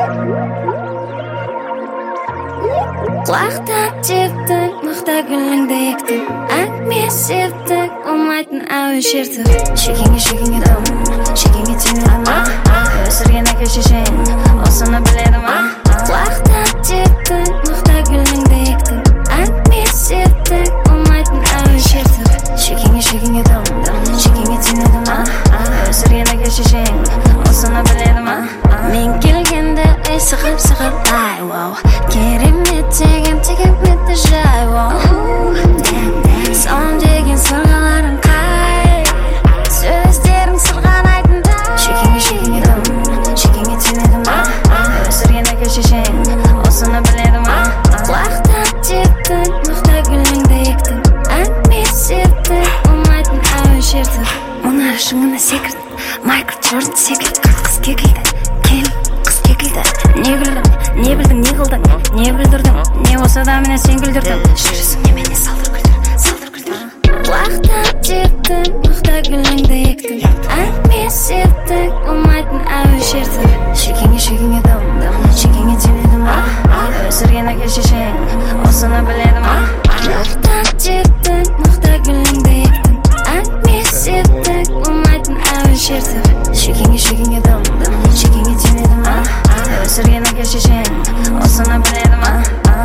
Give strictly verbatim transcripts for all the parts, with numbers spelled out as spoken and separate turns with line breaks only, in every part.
Құлақтап тептің, мақта гүліңді ектің. Әңгіме септің, ұмайтын әуен шертіп. Шекеңе шекеңе дым, шекеңе тимеді ма? Өсірген әке шешең, осыны біледі ма? Құлақтап тептің, мақта гүліңді ектің. Әңгіме септің, ұмайтын әуен шертіп. Шекеңе шекеңе дым, шекеңе тимеді ма? Өсірген әке шешең, осыны біледі ма? Мен келгенде ей сығып сығып ай вау, керемет тегем тегеметті жай вау. Сон деген сырғаларың қай, сөздерің сырған айтындай. Шекеңе шекеңе дым, шекеңе тимеді ма? Өсірген әке шешең, осыны біледі ма? Құлақтап тептің, мақта гүліңді ектің. Әңгіме септің, ұмайтын әуен шертіп. Мұнар шыңына секірді, Майкл Джордан секілді. Қыз кекілді, кел қыз кекілді. Не күлдің, не білдің, не қылдың, не бүлдірдің, не осы адамына сен күлдірдің. Жүрісің немене салдыр күлдір, салдыр күлдір. Құлақтап тептің, мақта гүліңді ектің. Әңгіме септің, ұмайтын әуен шертіп. Шекеңе шекеңе дым, шекеңе тимеді ма? Өсірген әке шешең, осыны біледі ма? Құлақтап тептің, мақта гүліңді ектің. Әңгіме септің, ұмайтын әуен шертіп. Шекеңе шекеңе дым, шекеңе тимеді ма? Өсірген әке шешең, осыны біледі ма?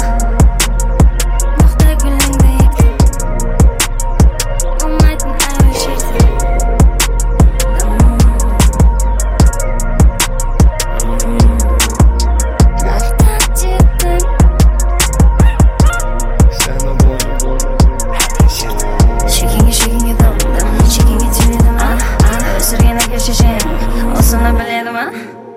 Мақта гүліңді ектің. Ұмайтын әуен шертіп. Құлақтап тептің. Шекеңе шекеңе дым, шекеңе тимеді ма? Өсірген әке шешең, осыны біледі ма?